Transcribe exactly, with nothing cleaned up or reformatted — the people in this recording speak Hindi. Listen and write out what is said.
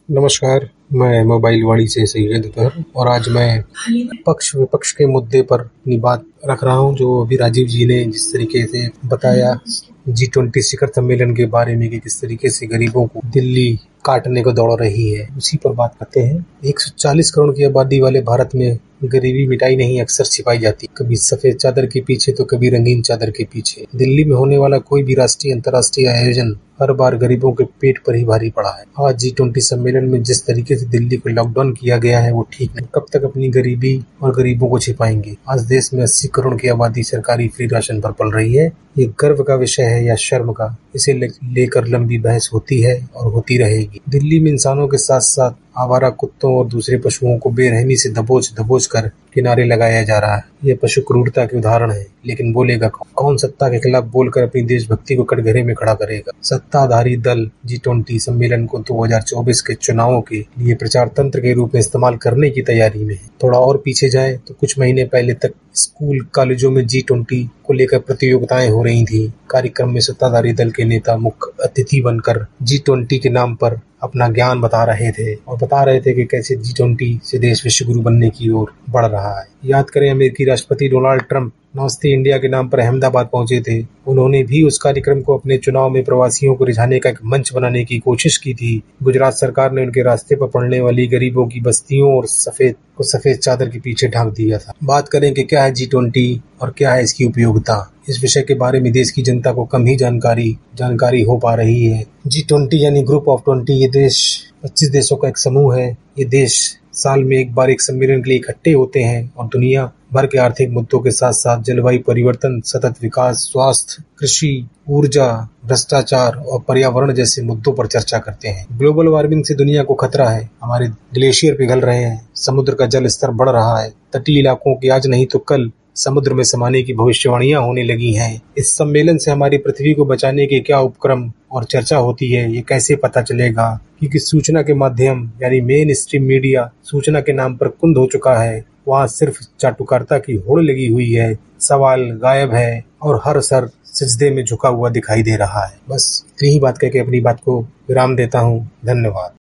नमस्कार, मैं मोबाइल वाणी से सैयद अतहर और आज मैं पक्ष विपक्ष के मुद्दे पर अपनी बात रख रहा हूं, जो अभी राजीव जी ने जिस तरीके से बताया जी ट्वेंटी शिखर सम्मेलन के बारे में कि किस तरीके से गरीबों को दिल्ली काटने को दौड़ रही है, उसी पर बात करते हैं। एक सौ चालीस करोड़ की आबादी वाले भारत में गरीबी मिटाई नहीं अक्सर छिपाई जाती, कभी सफेद चादर के पीछे तो कभी रंगीन चादर के पीछे। दिल्ली में होने वाला कोई भी राष्ट्रीय अंतर्राष्ट्रीय आयोजन हर बार गरीबों के पेट पर ही भारी पड़ा है। आज जी ट्वेंटी सम्मेलन में जिस तरीके से दिल्ली को लॉकडाउन किया गया है वो ठीक नहीं। कब तक अपनी गरीबी और गरीबों को छिपाएंगे? आज देश में अस्सी करोड़ की आबादी सरकारी फ्री राशन पर पल रही है। ये गर्व का विषय है या शर्म का, इसे लेकर लंबी बहस होती है और होती रहेगी। दिल्ली में इंसानों के साथ साथ आवारा कुत्तों और दूसरे पशुओं को बेरहमी से दबोच दबोच कर किनारे लगाया जा रहा है। ये पशु क्रूरता के उदाहरण है, लेकिन बोलेगा कौन? सत्ता के खिलाफ बोलकर अपनी देशभक्ति को कटघरे में खड़ा करेगा? सत्ताधारी दल जी ट्वेंटी सम्मेलन को दो हज़ार चौबीस के चुनावों के लिए प्रचार तंत्र के रूप में इस्तेमाल करने की तैयारी में है। थोड़ा और पीछे जाए तो कुछ महीने पहले तक स्कूल कॉलेजों में जी ट्वेंटी को लेकर प्रतियोगिताएं हो रही थी। कार्यक्रम में सत्ताधारी दल के नेता मुख्य अतिथि बनकर जी ट्वेंटी के नाम पर अपना ज्ञान बता रहे थे और बता रहे थे कि कैसे जी ट्वेंटी से देश विश्व गुरु बनने की ओर बढ़ रहा है। याद करें, अमेरिकी राष्ट्रपति डोनाल्ड ट्रंप नमस्ते इंडिया के नाम पर अहमदाबाद पहुंचे थे। उन्होंने भी उस कार्यक्रम को अपने चुनाव में प्रवासियों को रिझाने का एक मंच बनाने की कोशिश की थी। गुजरात सरकार ने उनके रास्ते पर पड़ने वाली गरीबों की बस्तियों और सफेद को सफेद चादर के पीछे ढांक दिया था। बात करें कि क्या है जी ट्वेंटी और क्या है इसकी उपयोगिता। इस विषय के बारे में देश की जनता को कम ही जानकारी जानकारी हो पा रही है। जी ट्वेंटी यानी ग्रुप ऑफ ट्वेंटी, ये देश पच्चीस देशों का एक समूह है। ये देश साल में एक बार एक सम्मेलन के लिए इकट्ठे होते हैं और दुनिया भर के आर्थिक मुद्दों के साथ साथ जलवायु परिवर्तन, सतत विकास, स्वास्थ्य, कृषि, ऊर्जा, भ्रष्टाचार और पर्यावरण जैसे मुद्दों पर चर्चा करते हैं। ग्लोबल वार्मिंग से दुनिया को खतरा है। हमारे ग्लेशियर पिघल रहे हैं, समुद्र का जल स्तर बढ़ रहा है, तटीय इलाकों की आज नहीं तो कल समुद्र में समाने की भविष्यवाणियां होने लगी हैं। इस सम्मेलन से हमारी पृथ्वी को बचाने के क्या उपक्रम और चर्चा होती है, ये कैसे पता चलेगा? क्योंकि सूचना के माध्यम यानी मेन स्ट्रीम मीडिया सूचना के नाम पर कुंद हो चुका है। वहाँ सिर्फ चाटुकारिता की होड़ लगी हुई है, सवाल गायब है और हर सर सिजदे में झुका हुआ दिखाई दे रहा है। बस इतनी ही बात कहकर अपनी बात को विराम देता हूँ। धन्यवाद।